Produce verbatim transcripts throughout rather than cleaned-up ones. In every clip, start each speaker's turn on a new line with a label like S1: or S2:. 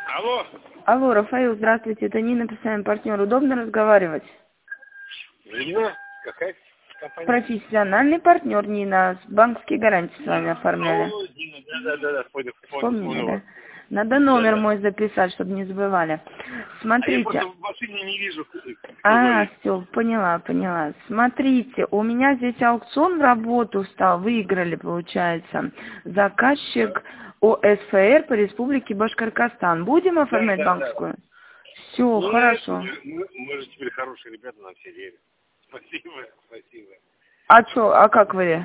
S1: Алло.
S2: Алло, Рафаил, здравствуйте, это Нина, постоянный партнер. Удобно разговаривать?
S1: Нина? Какая компания?
S2: Профессиональный партнер Нина, банковские гарантии с вами оформляли.
S1: О, Нина, да-да-да, понял, понял,
S2: Вспомнили,
S1: понял вас.
S2: да? Надо номер
S1: Да-да.
S2: мой записать, чтобы не забывали.
S1: А я просто
S2: Смотрите.
S1: в машине не вижу, кто
S2: А,
S1: звонит.
S2: все, поняла, поняла. Смотрите, у меня здесь аукцион в работу стал, выиграли, получается, заказчик ОСФР по Республике Башкортостан. Будем оформлять
S1: Да-да-да.
S2: банковскую? Все,
S1: Нет,
S2: хорошо.
S1: мы, мы, мы же теперь хорошие ребята, нам все верят. Спасибо, спасибо.
S2: А что, а как вы?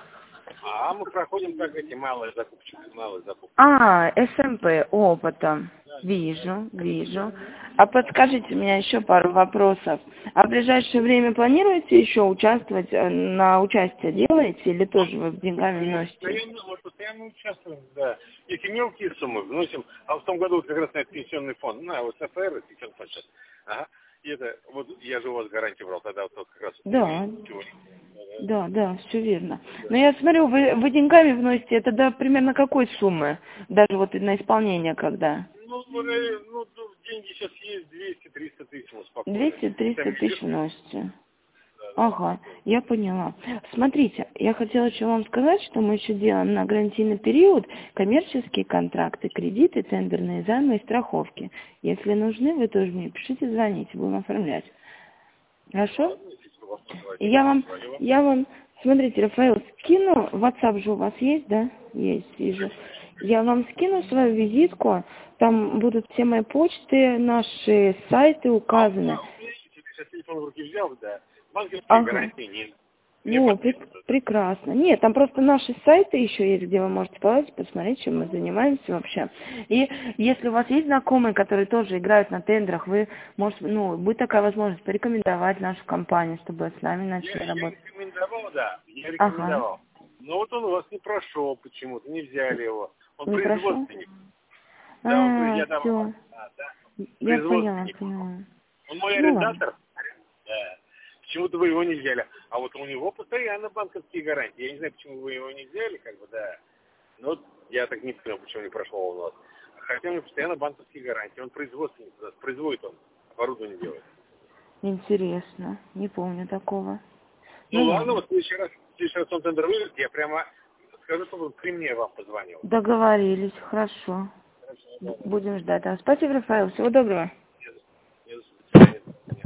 S1: А мы проходим как эти малые закупчики, малые закупки.
S2: А, СМП опытом. Вижу, вижу. А подскажите мне еще пару вопросов. А в ближайшее время планируете еще участвовать, э, на участие делаете или тоже вы деньгами
S1: Мы
S2: носите?
S1: постоянно, мы постоянно участвуем, да. Эти мелкие суммы вносим, а в том году вот как раз на этот пенсионный фонд, на вот СФР, пенсионный фонд сейчас. Ага. И это, вот я же у вас гарантию брал, тогда вот как раз
S2: Да,
S1: сегодня.
S2: да, да, все верно. Но я смотрю, вы, вы деньгами вносите, это до примерно какой суммы? Даже вот на исполнение когда?
S1: Ну, э, ну, ну, деньги сейчас есть, двести-триста тысяч, ну, спокойно.
S2: двести-триста
S1: Там
S2: тысяч
S1: еще-
S2: вносите.
S1: да, да,
S2: Ага, я поняла. Смотрите, я хотела еще вам сказать, что мы еще делаем на гарантийный период коммерческие контракты, кредиты, тендерные займы и страховки. Если нужны, вы тоже мне пишите, звоните, будем оформлять. Хорошо?
S1: ладно, если у вас
S2: И
S1: позвонили,
S2: я вам,
S1: позвонила.
S2: я вам, смотрите, Рафаэл, скину, WhatsApp же у вас есть, да? Есть, вижу. Я вам скину свою визитку, там будут все мои почты, наши сайты
S1: А у меня,
S2: указаны.
S1: у меня есть, я сейчас телефон в руки взял, да. Банковские
S2: Ага.
S1: гарантии нет. Мне
S2: Во, прек-
S1: потребуется.
S2: прекрасно. Нет, там просто наши сайты еще есть, где вы можете полазить, посмотреть, чем мы занимаемся вообще. И если у вас есть знакомые, которые тоже играют на тендерах, вы можете, ну, будет такая возможность порекомендовать нашу компанию, чтобы с нами
S1: Я,
S2: начали
S1: я
S2: работать.
S1: рекомендовал, да, я
S2: Ага.
S1: рекомендовал. Но вот он у вас не прошел почему-то, не взяли его. Он
S2: Не прошу?
S1: производственник. Да, он, при-
S2: А,
S1: я там,
S2: все.
S1: а, да,
S2: Я поняла,
S1: производственник.
S2: поняла.
S1: Он мой
S2: Ну ладно.
S1: арендатор. Да. Почему-то вы его не взяли. А вот у него постоянно банковские гарантии. Я не знаю, почему вы его не взяли, как бы, да. Но вот я так не понял, почему не прошел он у вас. Хотя у него постоянно банковские гарантии. Он производственник, у нас, производит он, оборудование делает.
S2: Интересно. Не помню такого.
S1: Ну
S2: Ну
S1: ладно,
S2: ладно.
S1: вот в следующий раз, в следующий раз он тендер выиграет, я прямо скажу, чтобы он при мне вам позвонил.
S2: Договорились. Хорошо.
S1: Хорошо, да,
S2: Б-
S1: да.
S2: Будем ждать. А, спасибо, Рафаэл. Всего доброго.